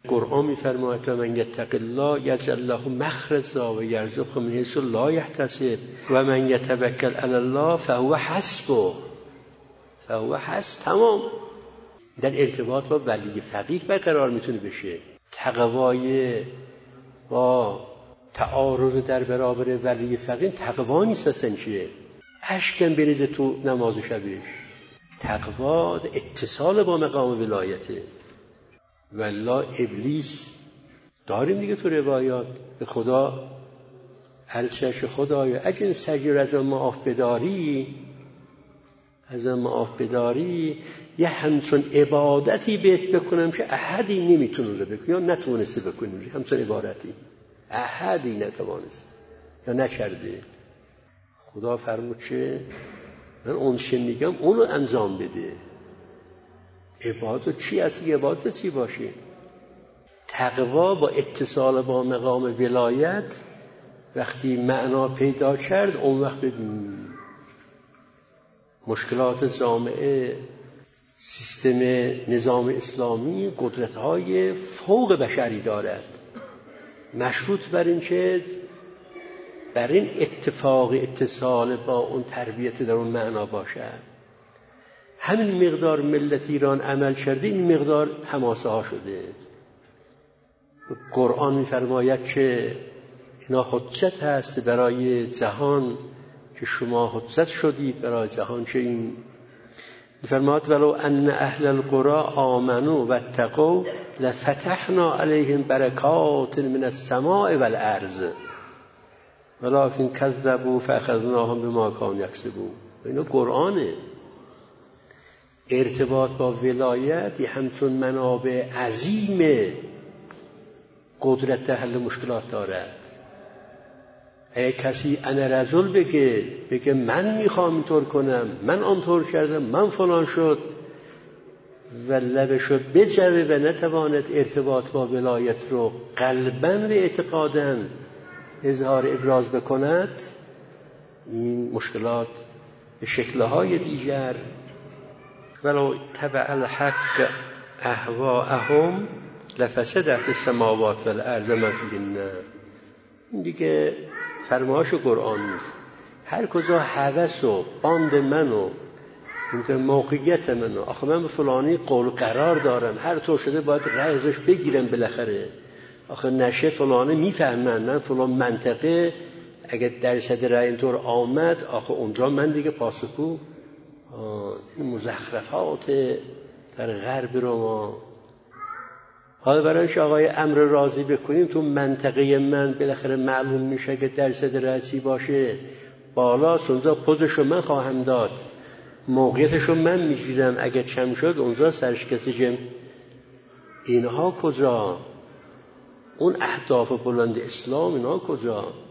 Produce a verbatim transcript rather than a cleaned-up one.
قرآن می‌فرماید من یتق الله یجعل له مخرجا و یرزقه من حیث لا یحتسب و من یتوکل علی الله فهو حسبه فهو حسب. تمام. در ارتباط با ولی فقیه برقرار میتونه بشه. تقوای با تعارض در برابر ولی فقیه تقوا نیست اصلا. چیه؟ اشکم بریزه تو نماز شبش. تقوا اتصال با مقام ولایته. والله ابلیس داریم دیگه تو روایات به خدا عرضش خدایا اگه سجیر از معاف بداری از معاف بداری یه همچون عبادتی بهت بکنم که احدی نمیتونه رو بکنه یا نتونسته بکنه. همچون عبادتی احدی نتوانست یا نکرده. خدا فرمود چه؟ من اون چه میگم اونو انجام بده. عبادت چی است؟ عبادت چی باشه؟ تقوا با اتصال با مقام ولایت وقتی معنا پیدا کرد اون وقت مشکلات جامعه سیستم نظام اسلامی قدرت‌های فوق بشری دارد، مشروط بر این که بر این اتفاق اتصال با اون تربیت در اون معنا باشد. همین مقدار ملت ایران عمل کرده، این مقدار حماسه ها شده. قرآن می‌فرماید که اینا حجت هست برای جهان که شما حجت شدید برای جهان. که این می‌فرماید ولو ان اهل القرى آمنوا واتقوا لفتحنا علیهم برکات من السماء والارض ولكن كذبوا فاخذناهم بما كانوا یکسبون. اینا قرآنه. ارتباط با ولایت همچون منابع عظیم قدرت در حل مشکلات دارد. اگه کسی انا رجل بگه بگه من میخوام اینطور کنم، من آنطور کردم، من فلان شد و لبشو بجوه و نتواند ارتباط با ولایت رو قلباً و اعتقاداً اظهار ابراز بکند، این مشکلات به شکل‌های دیگر ولو تبع الحق اهواءهم لفسدت السماوات والارض ما فیهن. این دیگه فرمایش قرآن نیست. هر کجا هوس و باند منو این موقعیت منو آخه من به فلانی قول قرار دارم، هر طور شده باید رأی ازش بگیرم بالاخره، آخه نشه فلانه میفهمن من فلان منطقه اگه درصد رأی اینطور آمد آخه اونجا من دیگه پاسخگو. این مزخرفات در غرب رو ما حالا برایش آقای امر راضی بکنیم تو منطقه من بالاخره معلوم میشه که درصد رأی چی باشه، بالاست اونجا پوزشو من خواهم داد، موقعیتشو من میگیرم، اگه کم شد اونجا سرش کسی جم. اینها کجا؟ اون اهداف بلند اسلام اینها کجا؟